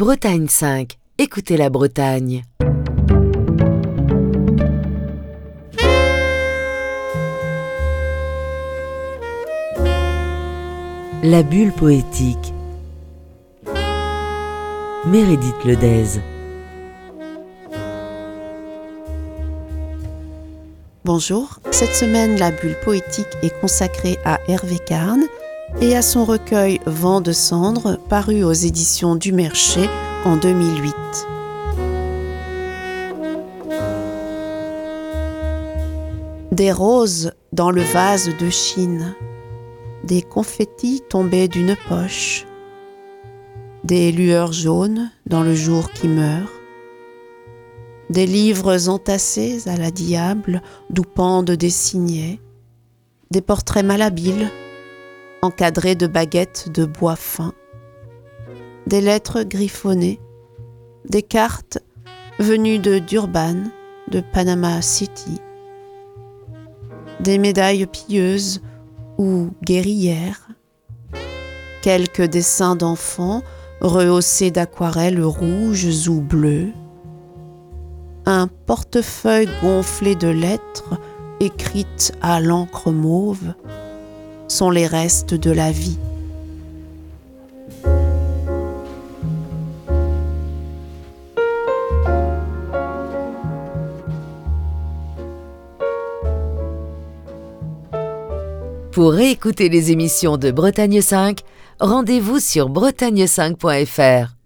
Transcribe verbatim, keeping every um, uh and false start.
Bretagne cinq, écoutez la Bretagne. La bulle poétique. Meredith Ledez. Bonjour, cette semaine la bulle poétique est consacrée à Hervé Carne et à son recueil Vent de cendre paru aux éditions du Mercher en deux mille huit. Des roses dans le vase de Chine, des confettis tombés d'une poche, des lueurs jaunes dans le jour qui meurt, des livres entassés à la diable d'où pendent des signets, des portraits malhabiles, encadrés de baguettes de bois fin, des lettres griffonnées, des cartes venues de Durban, de Panama City, des médailles pieuses ou guerrières, quelques dessins d'enfants rehaussés d'aquarelles rouges ou bleues, un portefeuille gonflé de lettres écrites à l'encre mauve sont les restes de la vie. Pour réécouter les émissions de Bretagne cinq, rendez-vous sur bretagne cinq point f r.